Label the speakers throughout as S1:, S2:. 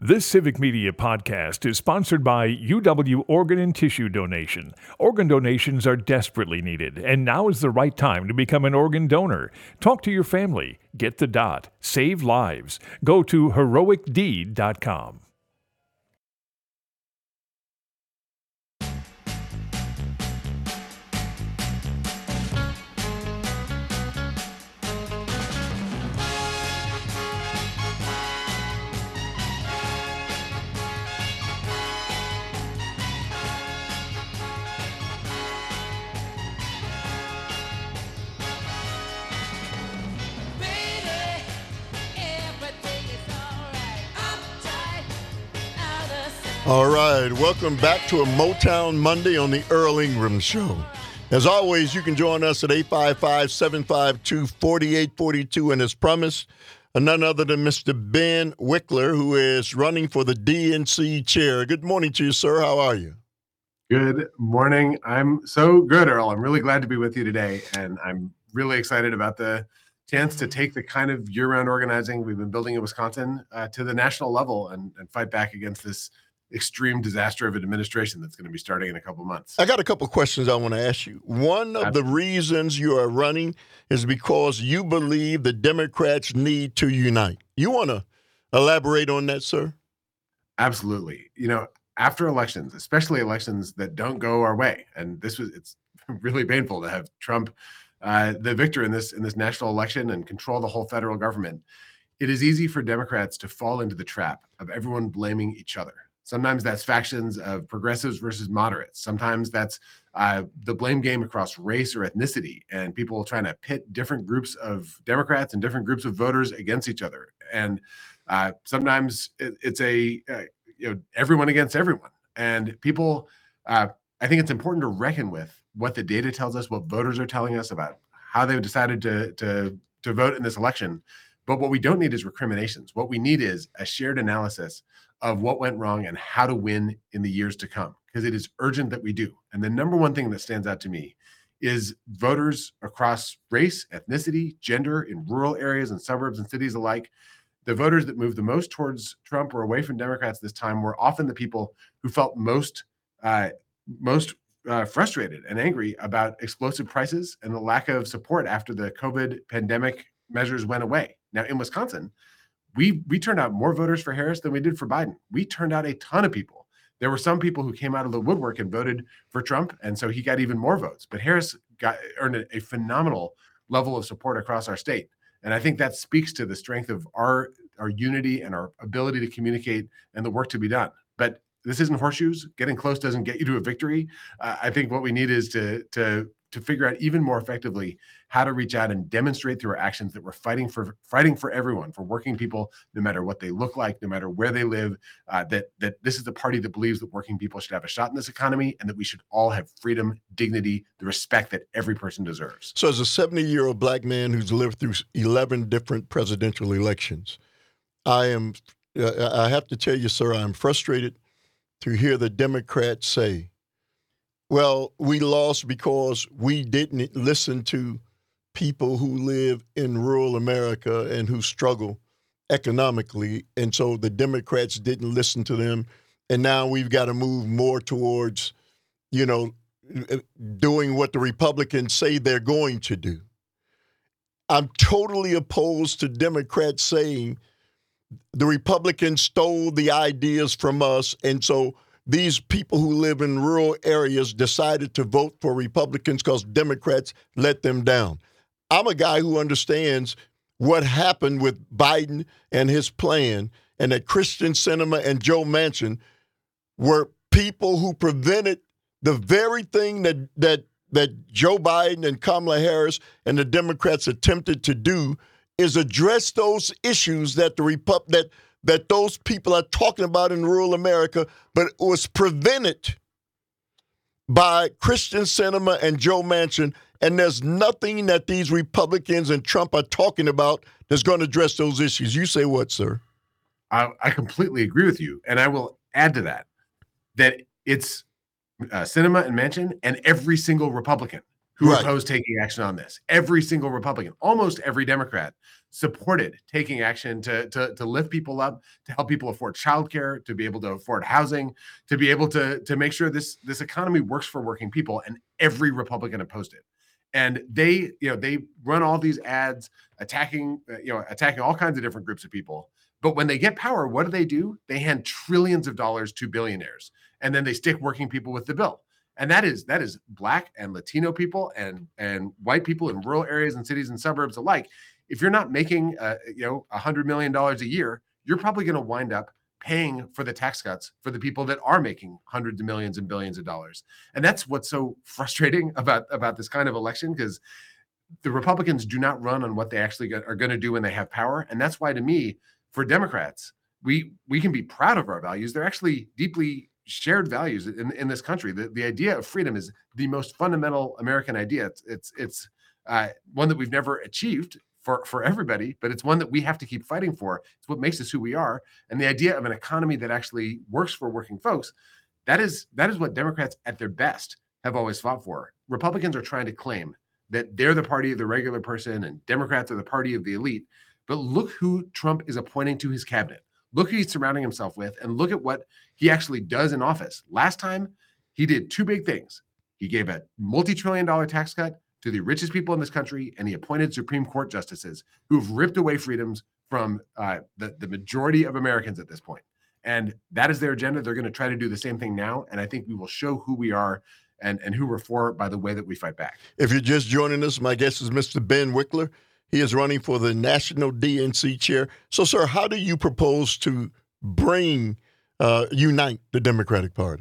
S1: This Civic Media podcast is sponsored by UW Organ and Tissue Donation. Organ donations are desperately needed, and now is the right time to become an organ donor. Talk to your family. Get the dot. Save lives. Go to heroicdeed.com.
S2: All right, welcome back to a Motown Monday on the Earl Ingram Show. As always, you can join us at 855-752-4842, and as promised, none other than Mr. Ben Wickler, who is running for the DNC chair. Good morning to you, sir. How are you?
S3: Good morning. I'm so good, Earl. I'm really glad to be with you today, and I'm really excited about the chance to take the kind of year-round organizing we've been building in Wisconsin to the national level and fight back against this extreme disaster of an administration that's going to be starting in a couple months.
S2: I got a couple questions I want to ask you. One of the reasons you are running is because you believe the Democrats need to unite. You want to elaborate on that, sir?
S3: Absolutely. You know, after elections, especially elections that don't go our way, and it's really painful to have Trump the victor in this national election and control the whole federal government. It is easy for Democrats to fall into the trap of everyone blaming each other. Sometimes that's factions of progressives versus moderates. Sometimes that's the blame game across race or ethnicity and people trying to pit different groups of Democrats and different groups of voters against each other. And sometimes it's everyone against everyone. And people, I think it's important to reckon with what the data tells us, what voters are telling us about how they've decided to vote in this election. But what we don't need is recriminations. What we need is a shared analysis of what went wrong and how to win in the years to come, because it is urgent that we do. And the number one thing that stands out to me is voters across race, ethnicity, gender, in rural areas and suburbs and cities alike. The voters that moved the most towards Trump or away from Democrats this time were often the people who felt most frustrated and angry about explosive prices and the lack of support after the COVID pandemic measures went away. Now, in Wisconsin, we turned out more voters for Harris than we did for Biden. We turned out a ton of people. There were some people who came out of the woodwork and voted for Trump, and so he got even more votes. But Harris earned a phenomenal level of support across our state. And I think that speaks to the strength of our unity and our ability to communicate and the work to be done. But this isn't horseshoes. Getting close doesn't get you to a victory. I think what we need is to figure out even more effectively how to reach out and demonstrate through our actions that we're fighting for everyone, for working people, no matter what they look like, no matter where they live, that this is the party that believes that working people should have a shot in this economy and that we should all have freedom, dignity, the respect that every person deserves.
S2: So as a 70-year-old black man who's lived through 11 different presidential elections, I have to tell you, sir, I'm frustrated to hear the Democrats say, well, we lost because we didn't listen to people who live in rural America and who struggle economically. And so the Democrats didn't listen to them. And now we've got to move more towards, doing what the Republicans say they're going to do. I'm totally opposed to Democrats saying the Republicans stole the ideas from us. And so these people who live in rural areas decided to vote for Republicans because Democrats let them down. I'm a guy who understands what happened with Biden and his plan, and that Kyrsten Sinema and Joe Manchin were people who prevented the very thing that Joe Biden and Kamala Harris and the Democrats attempted to do, is address those issues that that those people are talking about in rural America, but it was prevented by Kyrsten Sinema and Joe Manchin, and there's nothing that these Republicans and Trump are talking about that's going to address those issues. You say what, sir?
S3: I completely agree with you, and I will add to that it's Sinema and Manchin and every single Republican who opposed taking action on this. Every single Republican, almost every Democrat supported taking action to lift people up, to help people afford childcare, to be able to afford housing, to be able to make sure this economy works for working people. And every Republican opposed it. And they run all these ads attacking all kinds of different groups of people. But when they get power, what do? They hand trillions of dollars to billionaires, and then they stick working people with the bill. And that is Black and Latino people and white people in rural areas and cities and suburbs alike. If you're not making $100 million a year, you're probably going to wind up paying for the tax cuts for the people that are making hundreds of millions and billions of dollars. And that's what's so frustrating about this kind of election, because the Republicans do not run on what they actually are going to do when they have power. And that's why, to me, for Democrats, we can be proud of our values. They're actually deeply shared values in this country. The idea of freedom is the most fundamental American idea. It's one that we've never achieved for everybody, but it's one that we have to keep fighting for. It's what makes us who we are. And the idea of an economy that actually works for working folks, that is what Democrats at their best have always fought for. Republicans are trying to claim that they're the party of the regular person and Democrats are the party of the elite. But look who Trump is appointing to his cabinet. Look who he's surrounding himself with, and look at what he actually does in office. Last time, he did two big things. He gave a multi-trillion-dollar tax cut to the richest people in this country, and he appointed Supreme Court justices who've ripped away freedoms from the majority of Americans at this point. And that is their agenda. They're going to try to do the same thing now, and I think we will show who we are and who we're for by the way that we fight back.
S2: If you're just joining us, my guest is Mr. Ben Wikler. He is running for the National DNC chair. So, sir, how do you propose to unite the Democratic Party?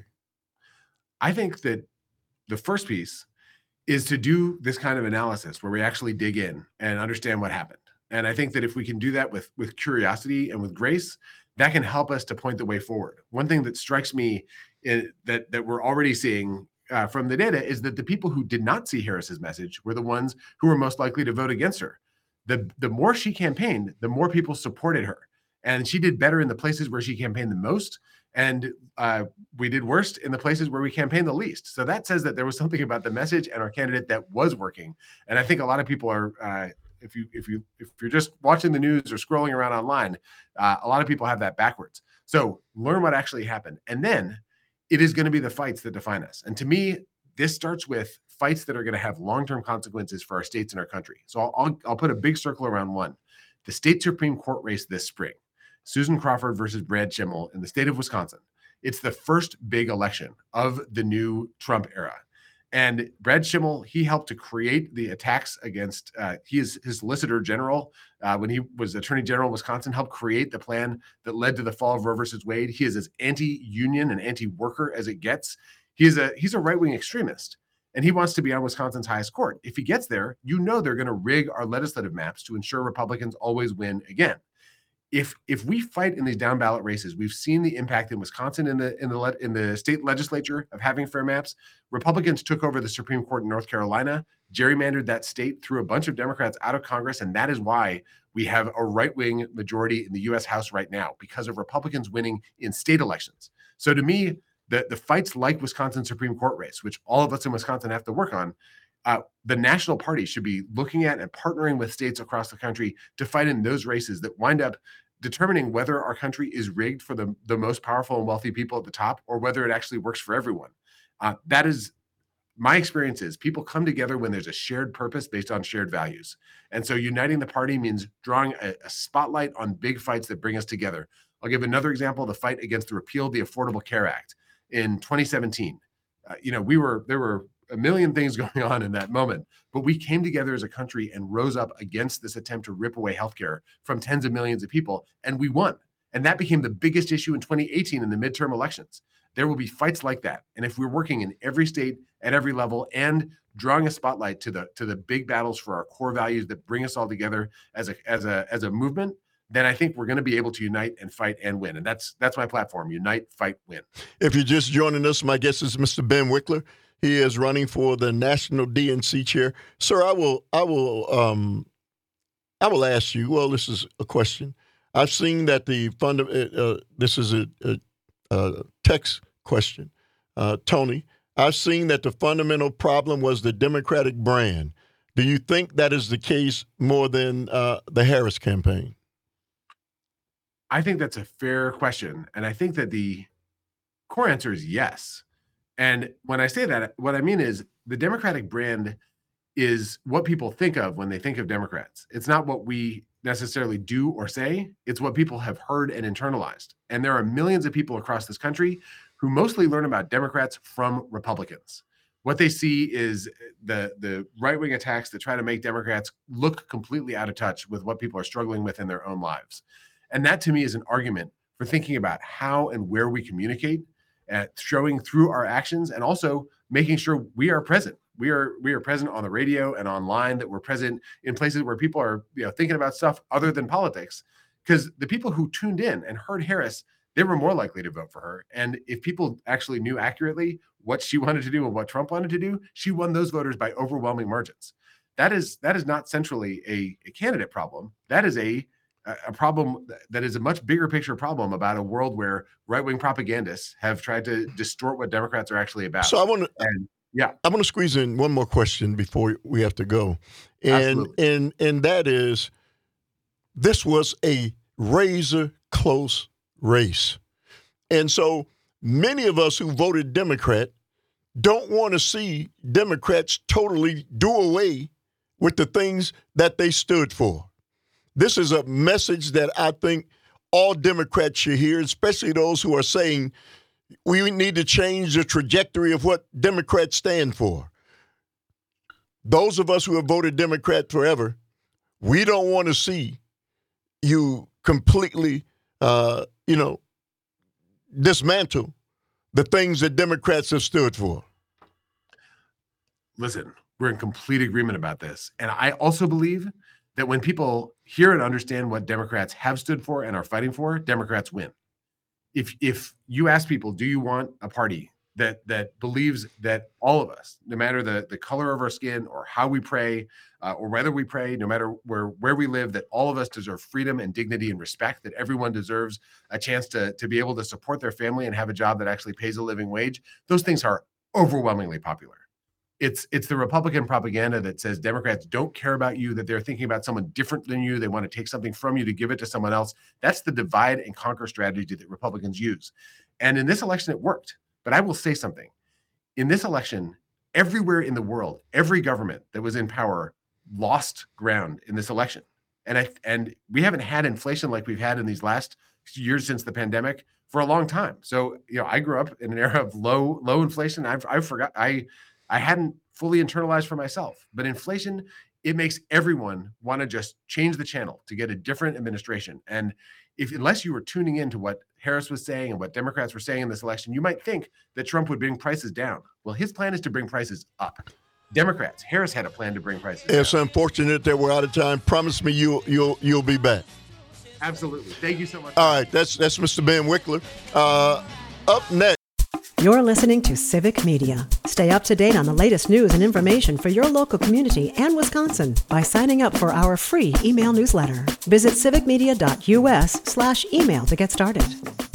S3: I think that the first piece is to do this kind of analysis where we actually dig in and understand what happened. And I think that if we can do that with curiosity and with grace, that can help us to point the way forward. One thing that strikes me that we're already seeing from the data is that the people who did not see Harris's message were the ones who were most likely to vote against her. The more she campaigned, the more people supported her. And she did better in the places where she campaigned the most. And we did worst in the places where we campaigned the least. So that says that there was something about the message and our candidate that was working. And I think a lot of people are, if you're just watching the news or scrolling around online, a lot of people have that backwards. So learn what actually happened. And then it is going to be the fights that define us. And to me, this starts with fights that are going to have long-term consequences for our states and our country. So I'll put a big circle around one. The state Supreme Court race this spring. Susan Crawford versus Brad Schimel in the state of Wisconsin. It's the first big election of the new Trump era. And Brad Schimel, he helped to create the attacks against, his solicitor general, when he was attorney general of Wisconsin, helped create the plan that led to the fall of Roe versus Wade. He is as anti-union and anti-worker as it gets. He's a right-wing extremist, and he wants to be on Wisconsin's highest court. If he gets there, they're going to rig our legislative maps to ensure Republicans always win again. If we fight in these down ballot races, we've seen the impact in Wisconsin in the state legislature of having fair maps. Republicans took over the Supreme Court in North Carolina, gerrymandered that state, threw a bunch of Democrats out of Congress, and that is why we have a right-wing majority in the U.S. House right now, because of Republicans winning in state elections. So to me, the fights like Wisconsin Supreme Court race, which all of us in Wisconsin have to work on, the national party should be looking at and partnering with states across the country to fight in those races that wind up determining whether our country is rigged for the most powerful and wealthy people at the top, or whether it actually works for everyone. That is my experience. Is people come together when there's a shared purpose based on shared values. And so uniting the party means drawing a spotlight on big fights that bring us together. I'll give another example, the fight against the repeal of the Affordable Care Act in 2017. There were a million things going on in that moment, but we came together as a country and rose up against this attempt to rip away healthcare from tens of millions of people, and we won. And that became the biggest issue in 2018 in the midterm elections. There will be fights like that. And if we're working in every state at every level and drawing a spotlight to the big battles for our core values that bring us all together as a movement, then I think we're going to be able to unite and fight and win. And that's my platform: unite, fight, win. If
S2: you're just joining us, my guest is Mr. Ben Wikler. He is running for the National DNC chair. Sir, I will ask you. Well, this is a question. I've seen that this is a text question, Tony. I've seen that the fundamental problem was the Democratic brand. Do you think that is the case more than the Harris campaign?
S3: I think that's a fair question. And I think that the core answer is yes. And when I say that, what I mean is the Democratic brand is what people think of when they think of Democrats. It's not what we necessarily do or say. It's what people have heard and internalized. And there are millions of people across this country who mostly learn about Democrats from Republicans. What they see is the right-wing attacks that try to make Democrats look completely out of touch with what people are struggling with in their own lives. And that, to me, is an argument for thinking about how and where we communicate, showing through our actions, and also making sure we are present. We are present on the radio and online, that we're present in places where people are thinking about stuff other than politics. Because the people who tuned in and heard Harris, they were more likely to vote for her. And if people actually knew accurately what she wanted to do and what Trump wanted to do, she won those voters by overwhelming margins. That is not centrally a candidate problem. That is a problem that is a much bigger picture problem about a world where right-wing propagandists have tried to distort what Democrats are actually about.
S2: So I want to squeeze in one more question before we have to go. And that is, this was a razor close race. And so many of us who voted Democrat don't want to see Democrats totally do away with the things that they stood for. This is a message that I think all Democrats should hear, especially those who are saying we need to change the trajectory of what Democrats stand for. Those of us who have voted Democrat forever, we don't want to see you completely, dismantle the things that Democrats have stood for.
S3: Listen, we're in complete agreement about this. And I also believe that when people hear and understand what Democrats have stood for and are fighting for, Democrats win. If you ask people, do you want a party that believes that all of us, no matter the color of our skin or how we pray, or whether we pray, no matter where we live, that all of us deserve freedom and dignity and respect, that everyone deserves a chance to be able to support their family and have a job that actually pays a living wage, those things are overwhelmingly popular. It's the Republican propaganda that says Democrats don't care about you, that they're thinking about someone different than you. They want to take something from you to give it to someone else. That's the divide and conquer strategy that Republicans use. And in this election, it worked. But I will say something. In this election, everywhere in the world, every government that was in power lost ground in this election. And we haven't had inflation like we've had in these last years since the pandemic for a long time. So, I grew up in an era of low inflation. I hadn't fully internalized for myself, but inflation, it makes everyone want to just change the channel to get a different administration. And unless you were tuning into what Harris was saying and what Democrats were saying in this election, you might think that Trump would bring prices down. Well, his plan is to bring prices up. Democrats, Harris had a plan to bring prices down.
S2: It's unfortunate that we're out of time. Promise me you'll be back.
S3: Absolutely. Thank you so much.
S2: All right, that's Mr. Ben Wickler. Up next.
S4: You're listening to Civic Media. Stay up to date on the latest news and information for your local community and Wisconsin by signing up for our free email newsletter. Visit civicmedia.us/email to get started.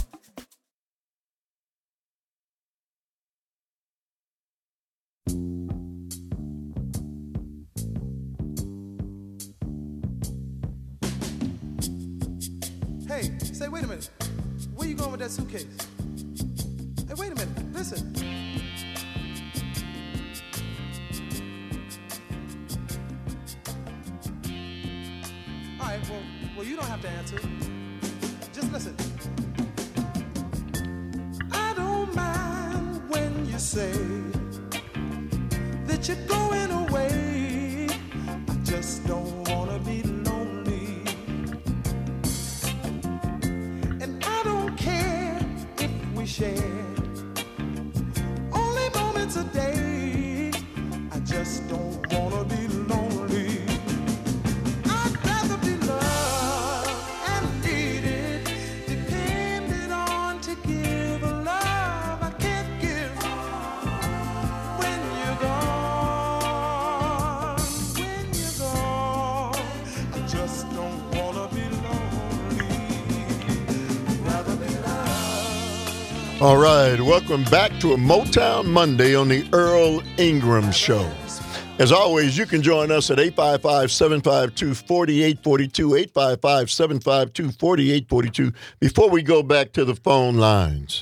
S5: Hey, say, wait a minute. Where you going with that suitcase? Hey, wait a minute. Listen. All right, well, you don't have to answer. Just listen. I don't mind when you say that you're going away. I just don't want to be lonely. And I don't care if we share only moments a day. I just don't want to be lonely. I'd rather be loved and needed, depended on to give a love I can't give when you're gone. When you're gone, I just don't want to be lonely. I'd rather be loved.
S2: All right, welcome back to a Motown Monday on the Earl Ingram Show. As always, you can join us at 855-752-4842, 855-752-4842. Before we go back to the phone lines,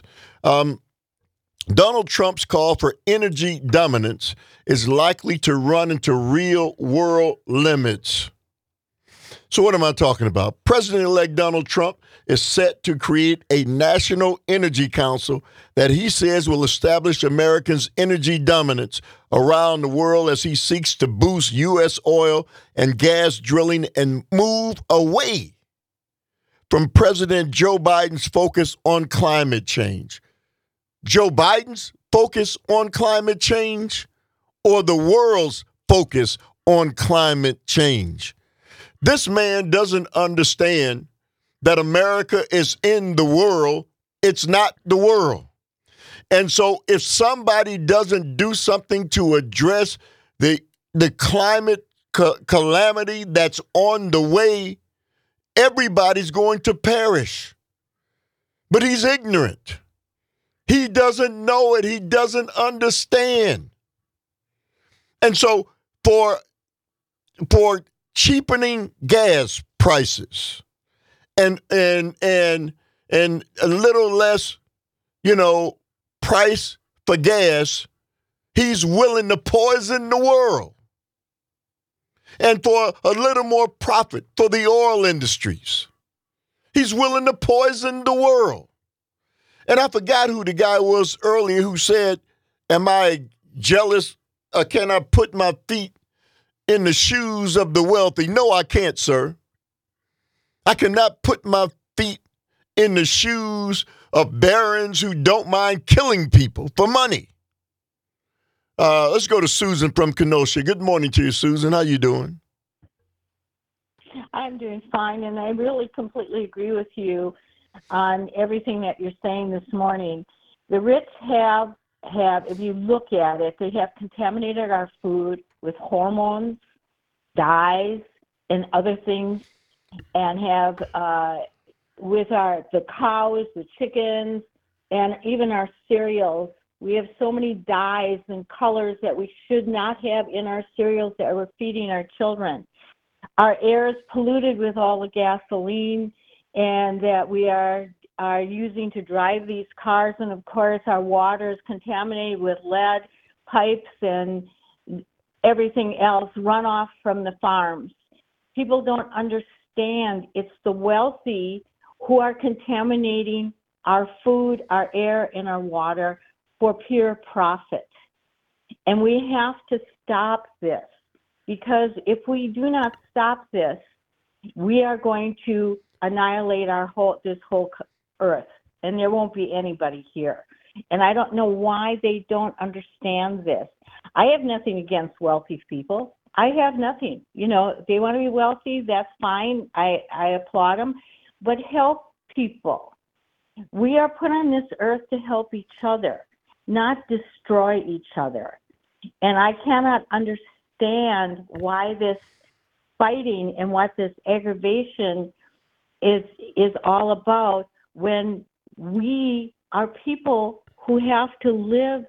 S2: Donald Trump's call for energy dominance is likely to run into real-world limits. So what am I talking about? President-elect Donald Trump is set to create a national energy council that he says will establish Americans' energy dominance around the world as he seeks to boost U.S. oil and gas drilling and move away from President Joe Biden's focus on climate change. Joe Biden's focus on climate change or the world's focus on climate change? This man doesn't understand that America is in the world. It's not the world. And so if somebody doesn't do something to address the climate calamity that's on the way, everybody's going to perish. But he's ignorant. He doesn't know it. He doesn't understand. And so for cheapening gas prices and a little less, price for gas, he's willing to poison the world. And for a little more profit for the oil industries, he's willing to poison the world. And I forgot who the guy was earlier who said, am I jealous or can I put my feet in the shoes of the wealthy? No, I can't, sir. I cannot put my feet in the shoes of barons who don't mind killing people for money. Let's go to Susan from Kenosha. Good morning to you, Susan. How you doing?
S6: I'm doing fine, and I really completely agree with you on everything that you're saying this morning. The rich have, if you look at it, they have contaminated our food with hormones, dyes, and other things, and have with the cows, the chickens, and even our cereals. We have so many dyes and colors that we should not have in our cereals that we're feeding our children. Our air is polluted with all the gasoline and that we are using to drive these cars. And, of course, our water is contaminated with lead pipes and everything else, runoff from the farms. People don't understand it's the wealthy who are contaminating our food, our air, and our water for pure profit. And we have to stop this, because if we do not stop this, we are going to annihilate this whole earth, and there won't be anybody here. And I don't know why they don't understand this. I have nothing against wealthy people. I have nothing. If they want to be wealthy, that's fine. I applaud them. But help people. We are put on this earth to help each other, not destroy each other. And I cannot understand why this fighting and what this aggravation is all about, when we are people who have to live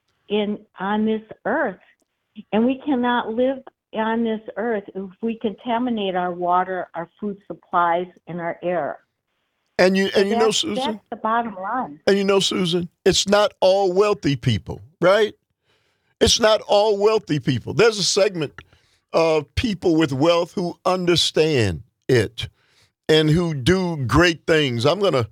S6: on this earth. And we cannot live on this earth if we contaminate our water, our food supplies, and our air.
S2: And Susan,
S6: that's the bottom line.
S2: And Susan, it's not all wealthy people, right? It's not all wealthy people. There's a segment of people with wealth who understand it and who do great things. I'm gonna,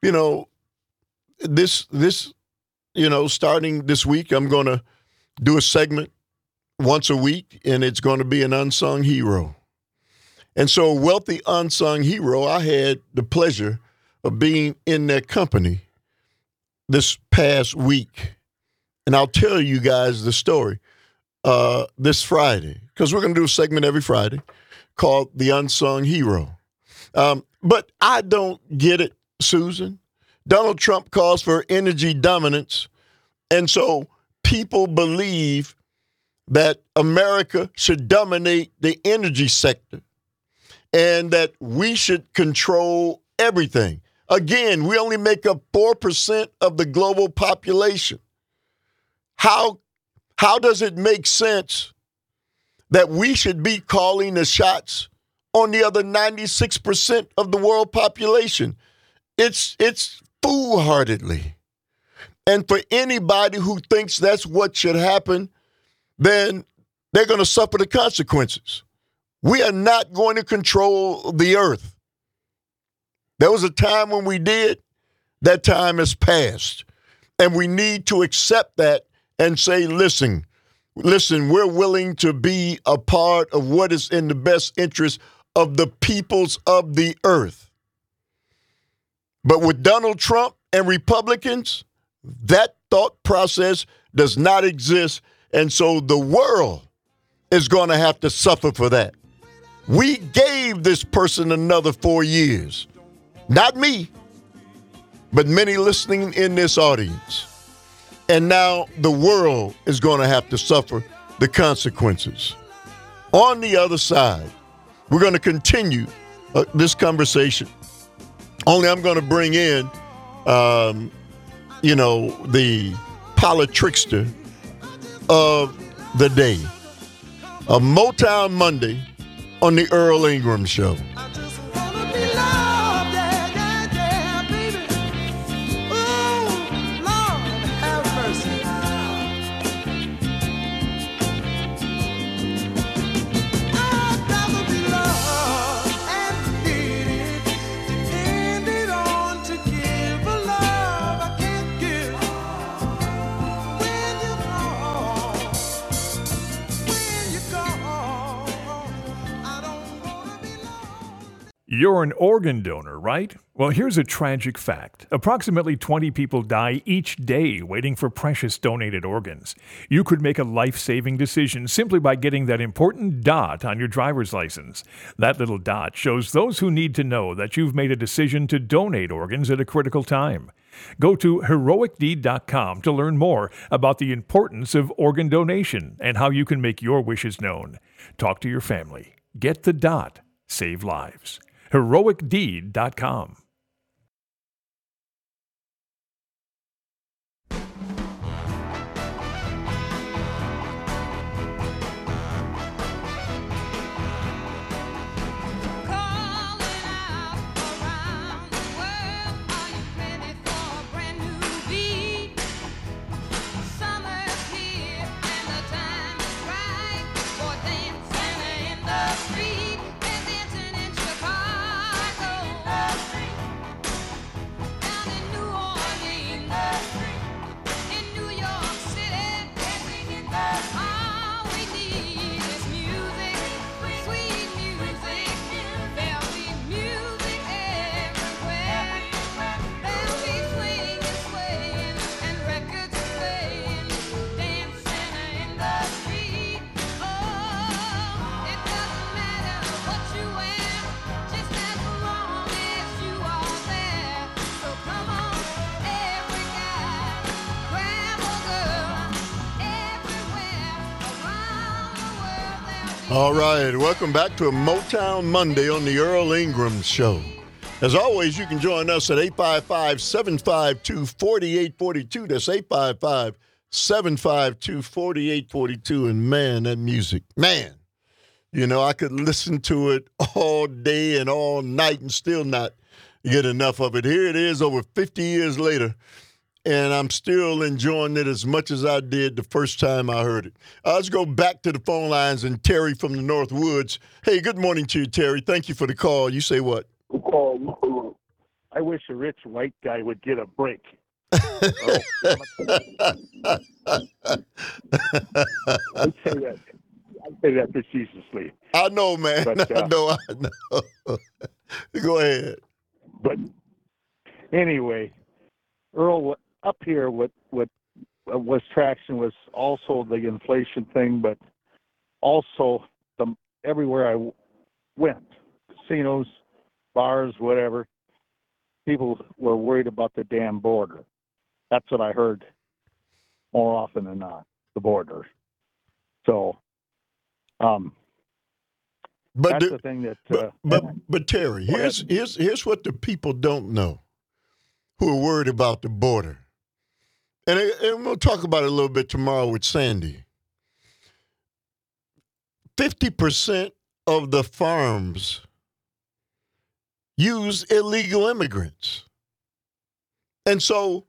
S2: starting this week, I'm gonna do a segment once a week, and it's going to be an unsung hero. And so, a wealthy unsung hero, I had the pleasure of being in their company this past week. And I'll tell you guys the story this Friday, because we're going to do a segment every Friday called The Unsung Hero. But I don't get it, Susan. Donald Trump calls for energy dominance. And so people believe that America should dominate the energy sector and that we should control everything. Again, we only make up 4% of the global population. How does it make sense that we should be calling the shots on the other 96% of the world population. It's foolhardily. And for anybody who thinks that's what should happen, then they're going to suffer the consequences. We are not going to control the earth. There was a time when we did. That time has passed. And we need to accept that and say, listen, we're willing to be a part of what is in the best interest of the peoples of the earth. But with Donald Trump and Republicans, that thought process does not exist. And so the world is going to have to suffer for that. We gave this person another 4 years. Not me, but many listening in this audience. And now the world is going to have to suffer the consequences. On the other side, we're going to continue this conversation. Only I'm going to bring in, the politrickster of the day. A Motown Monday on the Earl Ingram Show.
S5: I just wanna be loved, yeah, yeah, yeah, baby. Oh, Lord, have mercy. I'd rather be loved and needed, depended on to give a love I can't give. When you're gone, I don't wanna be loved.
S1: You're an organ donor, right? Well, here's a tragic fact. Approximately 20 people die each day waiting for precious donated organs. You could make a life-saving decision simply by getting that important dot on your driver's license. That little dot shows those who need to know that you've made a decision to donate organs at a critical time. Go to heroicdeed.com to learn more about the importance of organ donation and how you can make your wishes known. Talk to your family. Get the dot. Save lives. heroicdeed.com.
S7: Calling out around the world, are you ready for a brand new beat? Summer's here and the time is right for dancing in the street. They're dancing in Chicago, down in New Orleans, in New York City. All we need is music, sweet music. There'll be music everywhere. There'll be swinging, swaying, and records playing, dancing in the street. Oh, it doesn't matter what you wear, just as long as you are there. So come on, every guy, grab a girl, everywhere around the world there'll be.
S2: All right, welcome back to a Motown Monday on the Earl Ingram Show. As always, you can join us at 855-752-4842. That's 855-752-4842. And man, that music, man, I could listen to it all day and all night and still not get enough of it. Here it is over 50 years later, and I'm still enjoying it as much as I did the first time I heard it. Let's go back to the phone lines and Terry from the North Woods. Hey, good morning to you, Terry. Thank you for the call. You say what?
S8: I wish a rich white guy would get a break. I say that facetiously.
S2: I know, man.
S8: But,
S2: I know. Go ahead.
S8: But anyway, Earl, up here, what was traction was also the inflation thing, but also everywhere I went, casinos, bars, whatever, people were worried about the damn border. That's what I heard more often than not, the border. So,
S2: But
S8: that's the thing that.
S2: but Terry, here's what the people don't know, who are worried about the border, and we'll talk about it a little bit tomorrow with Sandy. 50% of the farms use illegal immigrants. And so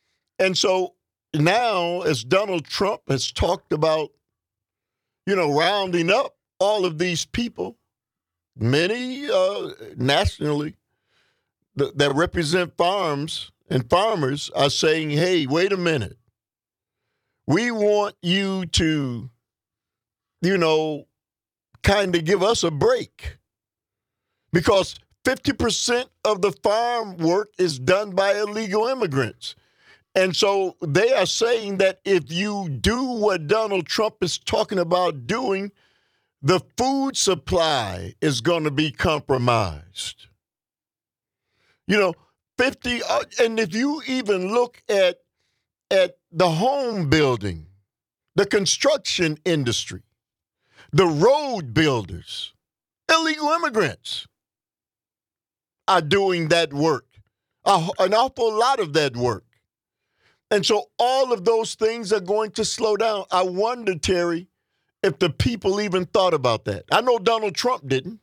S2: now, as Donald Trump has talked about, rounding up all of these people, many nationally that represent farms and farmers are saying, hey, wait a minute. We want you to, kind of give us a break, because 50% of the farm work is done by illegal immigrants. And so they are saying that if you do what Donald Trump is talking about doing, the food supply is going to be compromised. 50, and if you even look at the home building, the construction industry, the road builders, illegal immigrants are doing that work, an awful lot of that work. And so all of those things are going to slow down. I wonder, Terry, if the people even thought about that. I know Donald Trump didn't.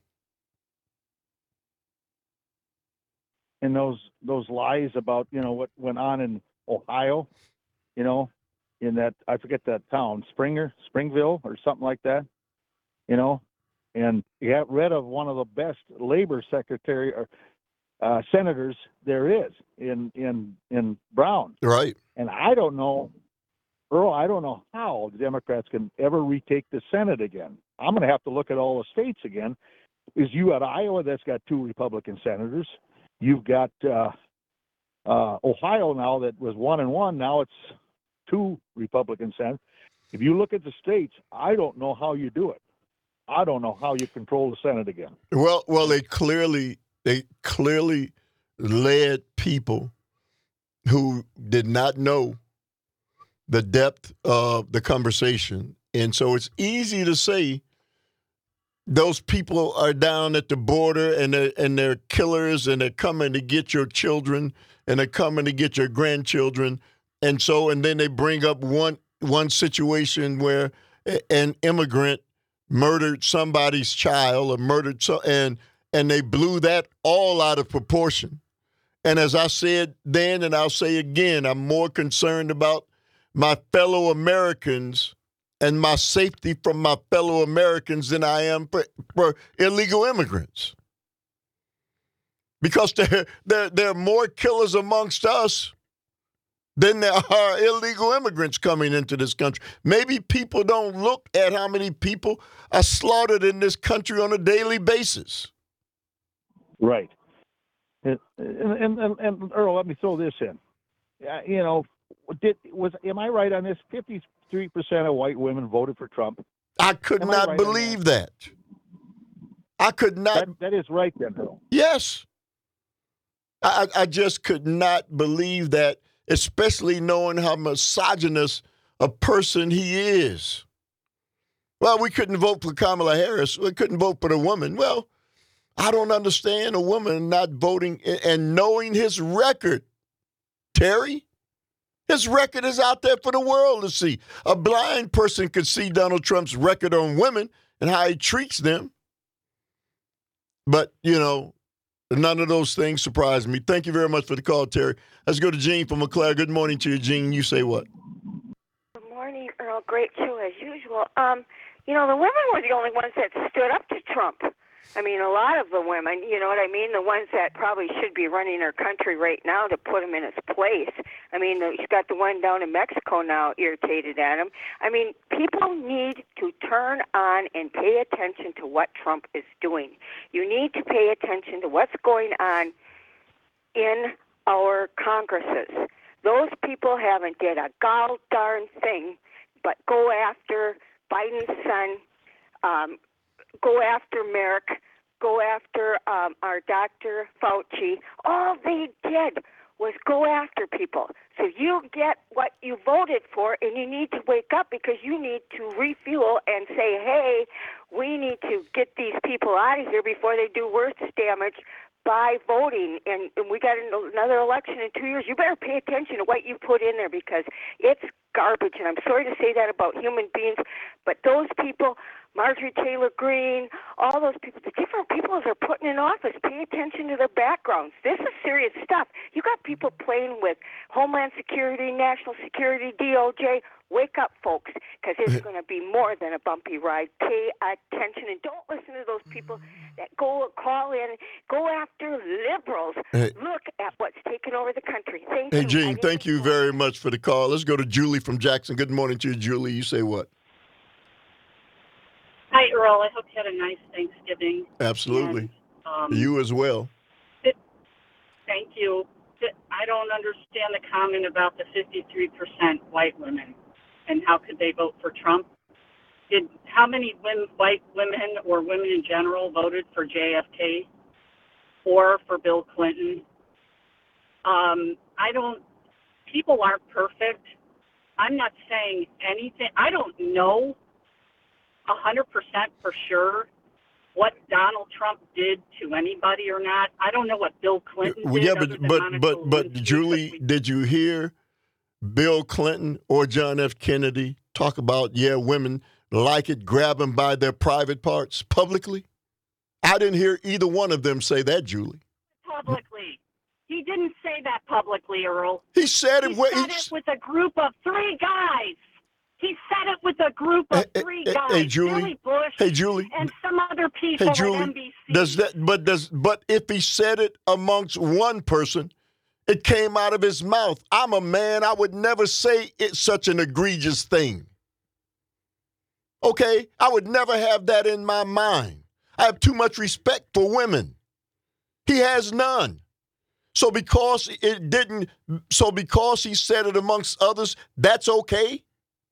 S8: And those lies about, what went on in Ohio, in that, I forget that town, Springville or something like that, and you got rid of one of the best labor secretary or senators there is in Brown.
S2: Right.
S8: And I don't know, Earl, I don't know how the Democrats can ever retake the Senate again. I'm going to have to look at all the states again, because you got Iowa that's got 2 Republican senators. You've got Ohio now that was 1-1. Now it's 2 Republican senators. If you look at the states, I don't know how you do it. I don't know how you control the Senate again.
S2: Well, they clearly led people who did not know the depth of the conversation. And so it's easy to say those people are down at the border and they're killers, and they're coming to get your children, and they're coming to get your grandchildren. And then they bring up one situation where an immigrant murdered somebody's child or and they blew that all out of proportion. And as I said then, and I'll say again, I'm more concerned about my fellow Americans and my safety from my fellow Americans than I am for illegal immigrants. Because there are more killers amongst us than there are illegal immigrants coming into this country. Maybe people don't look at how many people are slaughtered in this country on a daily basis.
S8: Right. And Earl, let me throw this in. Am I right on this? 53% of white women voted for Trump.
S2: I could not believe that. I could not.
S8: That is right then, Earl.
S2: Yes. I just could not believe that, especially knowing how misogynist a person he is. Well, we couldn't vote for Kamala Harris. We couldn't vote for the woman. Well, I don't understand a woman not voting and knowing his record. Terry, his record is out there for the world to see. A blind person could see Donald Trump's record on women and how he treats them. But, none of those things surprise me. Thank you very much for the call, Terry. Let's go to Gene from McClare. Good morning to you, Gene. You say what?
S9: Good morning, Earl. Great show as usual. The women were the only ones that stood up to Trump. I mean, a lot of the women, you know what I mean? The ones that probably should be running our country right now to put him in his place. I mean, he's got the one down in Mexico now irritated at him. I mean, people need to turn on and pay attention to what Trump is doing. You need to pay attention to what's going on in our Congresses. Those people haven't did a gall darn thing but go after Biden's son, go after Merrick, go after our Dr. Fauci. All they did was go after people. So you get what you voted for, and you need to wake up because you need to refuel and say, hey, we need to get these people out of here before they do worse damage by voting. And we got another election in 2 years. You better pay attention to what you put in there because it's garbage. And I'm sorry to say that about human beings, but those people Marjorie Taylor Greene, all those people, the different people they're putting in office. Pay attention to their backgrounds. This is serious stuff. You got people playing with Homeland Security, National Security, DOJ. Wake up, folks, because it's going to be more than a bumpy ride. Pay attention and don't listen to those people that call in, go after liberals. Look at what's taken over the country. Thank you.
S2: Hey, Gene, thank you very much for the call. Let's go to Julie from Jackson. Good morning to you, Julie. You say what?
S10: Hi, Earl. I hope you had a nice Thanksgiving.
S2: Absolutely.
S10: And,
S2: You as well.
S10: Thank you. I don't understand the comment about the 53% white women and how could they vote for Trump. How many white women or women in general voted for JFK or for Bill Clinton? People aren't perfect. I'm not saying anything. I don't know 100% for sure what Donald Trump did to anybody or not. I don't know what Bill Clinton did.
S2: Yeah,
S10: other than Monica
S2: but
S10: Lewinsky,
S2: Julie, did you hear Bill Clinton or John F. Kennedy talk about, women like it, grab them by their private parts publicly? I didn't hear either one of them say that, Julie.
S10: Publicly. He didn't say that publicly, Earl.
S2: He said it.
S10: He said it with a group of 3 guys. He said it with a group of 3 guys.
S2: Hey, Julie.
S10: Billy Bush.
S2: Hey, Julie.
S10: And some other people
S2: Hey, Julie.
S10: at NBC.
S2: But if he said it amongst one person, it came out of his mouth. I'm a man. I would never say it's such an egregious thing. Okay? I would never have that in my mind. I have too much respect for women. He has none. So because he said it amongst others, that's okay?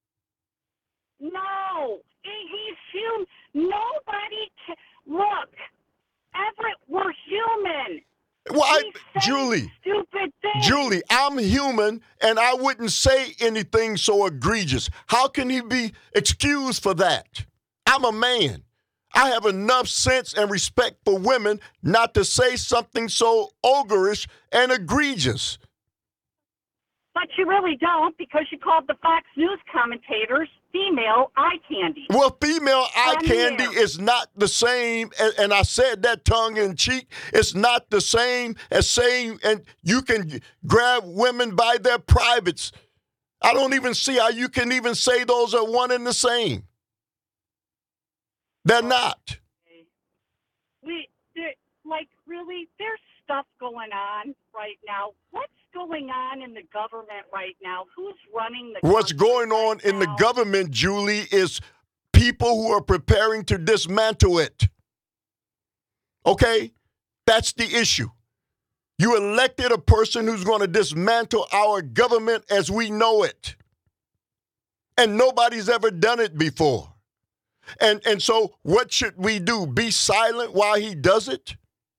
S10: No. He's human. Nobody can. Look, Everett, we're human.
S2: Well,
S10: He's saying stupid things.
S2: Julie, I'm human, and I wouldn't say anything so egregious. How can he be excused for that? I'm a man. I have enough sense and respect for women not to say something so ogreish and egregious.
S10: But you really don't, because you called the Fox News commentators female eye candy.
S2: Well, female eye
S10: On
S2: candy
S10: the air.
S2: is not the same, and I said that tongue in cheek. It's not the same as saying, and you can grab women by their privates. I don't even see how you can even say those are one and the same. They're not.
S10: Really, there's stuff going on right now. What's going on in the government right now? Who's running the
S2: What's
S10: country
S2: going on
S10: right
S2: in the
S10: now?
S2: government, Julie, is people who are preparing to dismantle it. Okay? That's the issue. You elected a person who's going to dismantle our government as we know it. And nobody's ever done it before. And so what should we do? Be silent while he does it?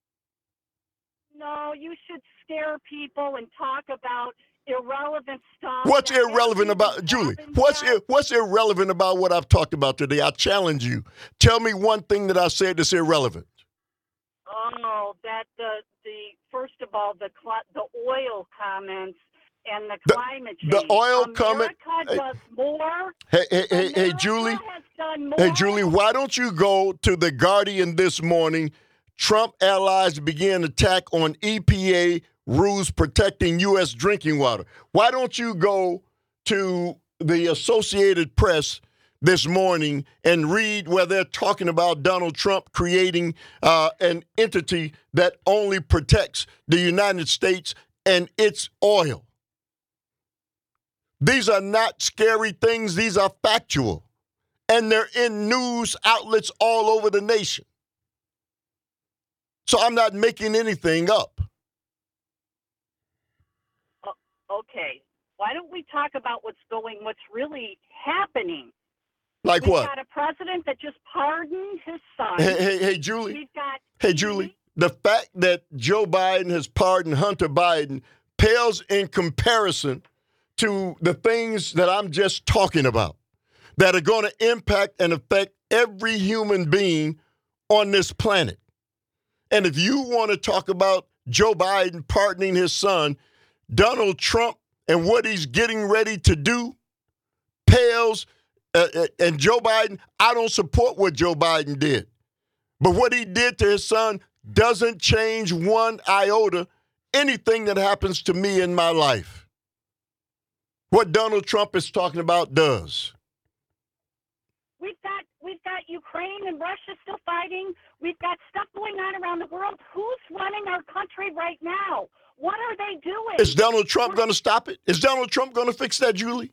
S10: No, you should scare people and talk about irrelevant stuff.
S2: What's
S10: that
S2: irrelevant
S10: hasn't
S2: about,
S10: even
S2: Julie?
S10: happened
S2: What's
S10: yet.
S2: what's irrelevant about what I've talked about today? I challenge you. Tell me one thing that I said that's irrelevant.
S10: Oh, that the first of all, the oil comments and the climate change.
S2: The oil comment.
S10: America does more.
S2: Hey,
S10: America
S2: Julie.
S10: has done more.
S2: Hey, Julie, why don't you go to The Guardian this morning? Trump allies begin attack on EPA rules protecting U.S. drinking water. Why don't you go to the Associated Press this morning and read where they're talking about Donald Trump creating an entity that only protects the United States and its oil. These are not scary things. These are factual. And they're in news outlets all over the nation. So I'm not making anything up.
S10: Okay. Why don't we talk about what's really happening?
S2: Like
S10: We've
S2: what?
S10: got a president that just pardoned his son.
S2: Hey, Julie.
S10: We've got
S2: Hey, Julie. The fact that Joe Biden has pardoned Hunter Biden pales in comparison to the things that I'm just talking about that are going to impact and affect every human being on this planet. And if you want to talk about Joe Biden pardoning his son, Donald Trump and what he's getting ready to do pales And Joe Biden, I don't support what Joe Biden did. But what he did to his son doesn't change one iota anything that happens to me in my life. What Donald Trump is talking about does.
S11: We've got Ukraine and Russia still fighting. We've got stuff going on around the world. Who's running our country right now? What are they doing?
S2: Is Donald Trump going to stop it? Is Donald Trump going to fix that, Julie?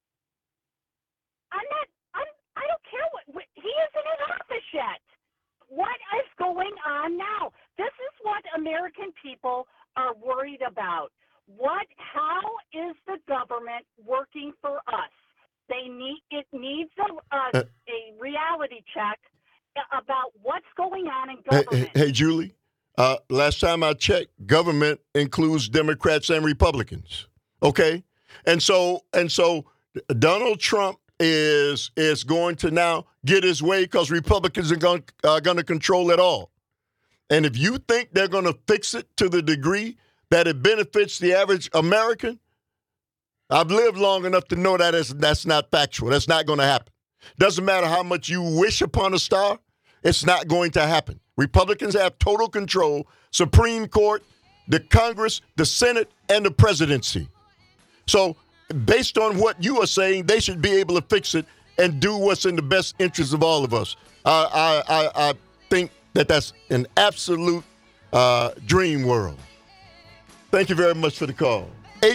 S11: I don't care what he isn't in office yet. What is going on now? This is what American people are worried about. How is the government working for us? It needs a reality check about what's going on in government.
S2: Hey, Julie, last time I checked, government includes Democrats and Republicans. Okay? And so Donald Trump is going to now get his way because Republicans are going to control it all. And if you think they're going to fix it to the degree that it benefits the average American, I've lived long enough to know that's not factual. That's not going to happen. Doesn't matter how much you wish upon a star, it's not going to happen. Republicans have total control, Supreme Court, the Congress, the Senate, and the presidency. So based on what you are saying, they should be able to fix it and do what's in the best interest of all of us. I think that's an absolute dream world. Thank you very much for the call.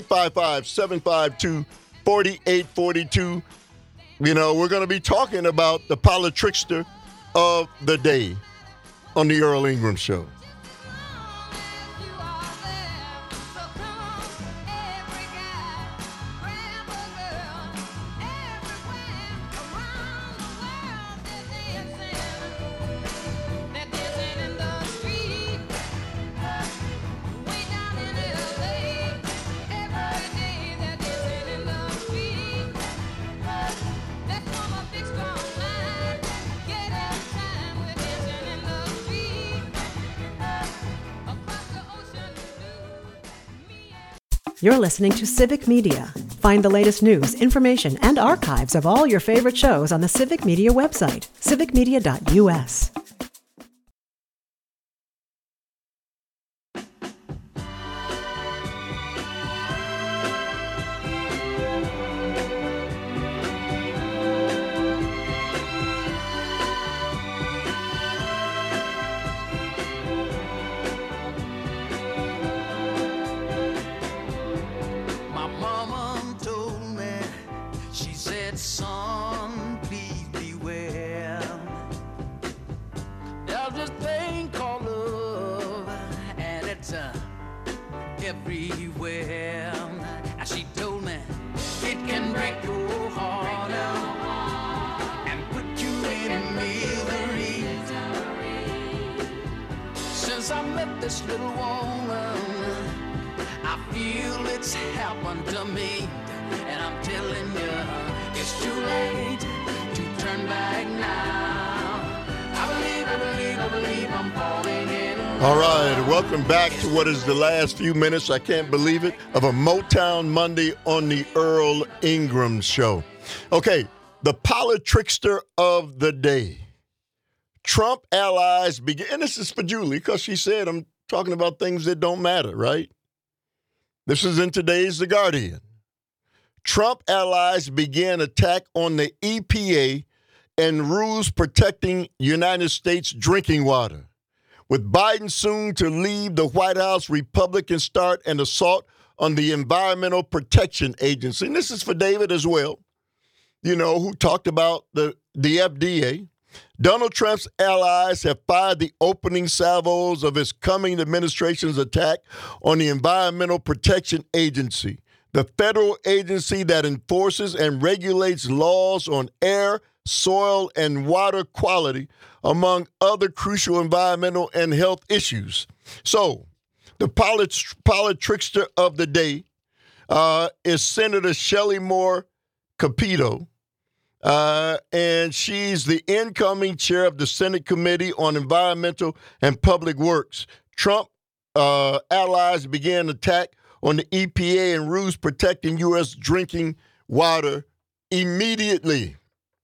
S2: 855-752-4842. You know, we're going to be talking about the politrickster of the day on the Earl Ingram Show.
S4: You're listening to Civic Media. Find the latest news, information, and archives of all your favorite shows on the Civic Media website, civicmedia.us.
S5: My mama told me, she said, son, please beware. There's this thing called love, and it's everywhere. And she told me, it can break your heart and put you in misery. Since I met this little woman, I feel it's happened to me, and I'm telling you, it's too late to turn back now. I believe I'm falling in love.
S2: All right, welcome back to what is the last few minutes, I can't believe it, of a Motown Monday on the Earl Ingram Show. Okay, the politrickster of the day. Trump allies begin, and this is for Julie, because she said I'm talking about things that don't matter, right? This is in today's The Guardian. Trump allies began attack on the EPA and rules protecting United States drinking water. With Biden soon to leave the White House, Republicans start an assault on the Environmental Protection Agency. And this is for David as well, you know, who talked about the FDA. Donald Trump's allies have fired the opening salvos of his coming administration's attack on the Environmental Protection Agency, the federal agency that enforces and regulates laws on air, soil, and water quality, among other crucial environmental and health issues. So, the politrickster of the day is Senator Shelley Moore Capito. And she's the incoming chair of the Senate Committee on Environmental and Public Works. Trump allies began attack on the EPA and rules protecting U.S. drinking water immediately.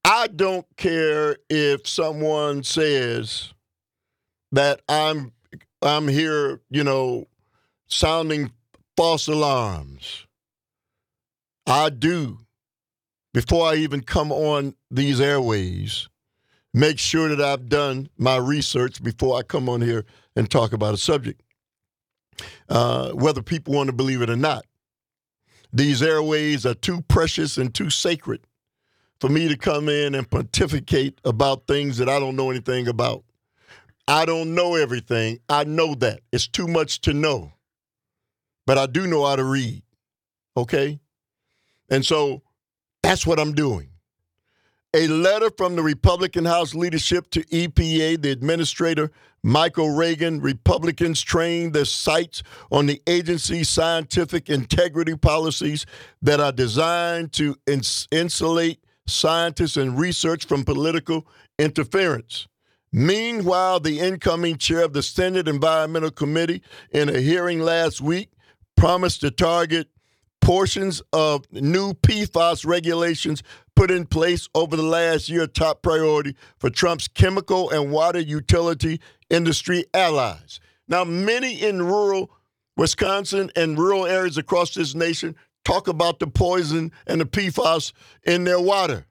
S2: I don't care if someone says that I'm here, sounding false alarms. I do, before I even come on these airways, make sure that I've done my research before I come on here and talk about a subject, whether people want to believe it or not. These airways are too precious and too sacred for me to come in and pontificate about things that I don't know anything about. I don't know everything. I know that. It's too much to know. But I do know how to read, okay? And so that's what I'm doing. A letter from the Republican House leadership to EPA, the administrator, Michael Reagan. Republicans trained their sights on the agency's scientific integrity policies that are designed to insulate scientists and research from political interference. Meanwhile, the incoming chair of the Senate Environmental Committee, in a hearing last week, promised to target portions of new PFAS regulations put in place over the last year, top priority for Trump's chemical and water utility industry allies. Now, many in rural Wisconsin and rural areas across this nation talk about the poison and the PFAS in their water.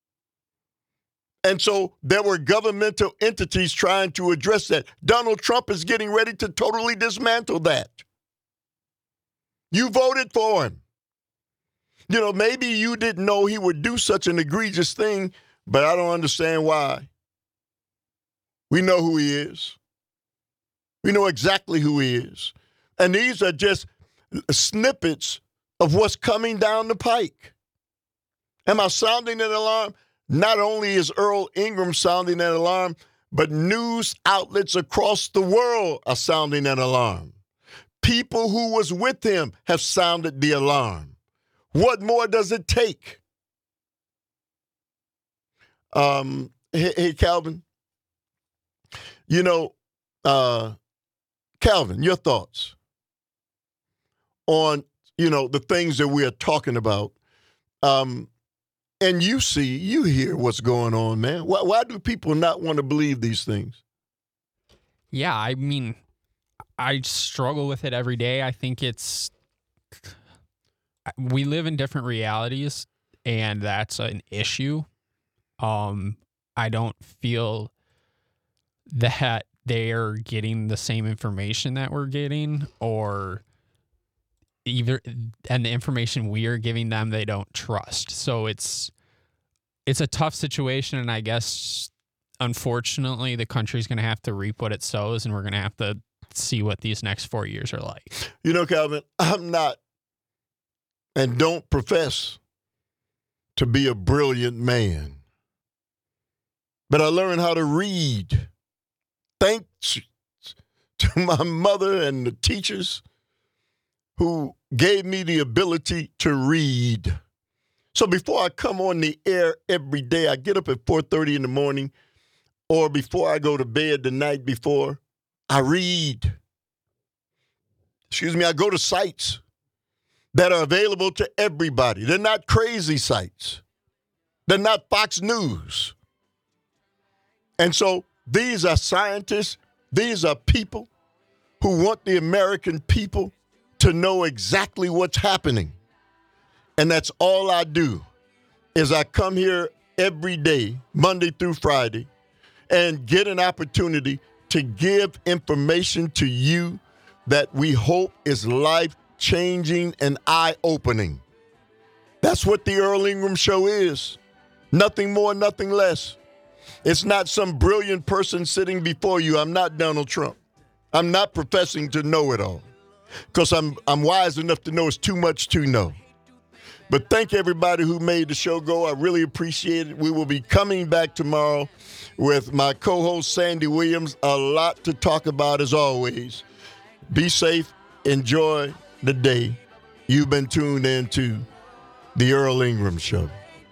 S2: And so there were governmental entities trying to address that. Donald Trump is getting ready to totally dismantle that. You voted for him. Maybe you didn't know he would do such an egregious thing, but I don't understand why. We know who he is. We know exactly who he is. And these are just snippets of what's coming down the pike. Am I sounding an alarm? Not only is Earl Ingram sounding an alarm, but news outlets across the world are sounding an alarm. People who was with him have sounded the alarm. What more does it take? Hey, Calvin. Calvin, your thoughts on, the things that we are talking about. And you hear what's going on, man. Why do people not want to believe these things?
S12: Yeah, I mean, I struggle with it every day. I think we live in different realities, and that's an issue. I don't feel that they're getting the same information that we're getting, and the information we are giving them, they don't trust. So it's a tough situation, and I guess, unfortunately, the country's going to have to reap what it sows, and we're going to have to see what these next 4 years are like.
S2: Calvin, I'm not and don't profess to be a brilliant man, but I learned how to read. Thanks to my mother and the teachers who gave me the ability to read. So before I come on the air every day, I get up at 4:30 in the morning, or before I go to bed the night before, I read. I go to sites that are available to everybody. They're not crazy sites. They're not Fox News. And so these are scientists. These are people who want the American people to know exactly what's happening. And that's all I do, is I come here every day, Monday through Friday, and get an opportunity to give information to you that we hope is life-changing and eye-opening. That's what the Earl Ingram Show is. Nothing more, nothing less. It's not some brilliant person sitting before you. I'm not Donald Trump. I'm not professing to know it all, because I'm wise enough to know it's too much to know. But thank everybody who made the show go. I really appreciate it. We will be coming back tomorrow with my co-host, Sandy Williams. A lot to talk about, as always. Be safe. Enjoy the day. You've been tuned in to The Earl Ingram Show.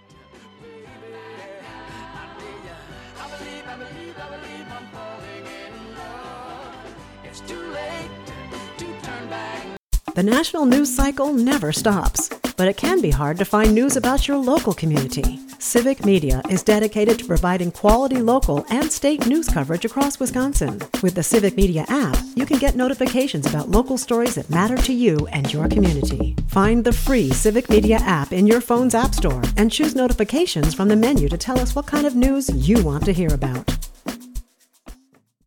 S4: The national news cycle never stops, but it can be hard to find news about your local community. Civic Media is dedicated to providing quality local and state news coverage across Wisconsin. With the Civic Media app, you can get notifications about local stories that matter to you and your community. Find the free Civic Media app in your phone's app store and choose notifications from the menu to tell us what kind of news you want to hear about.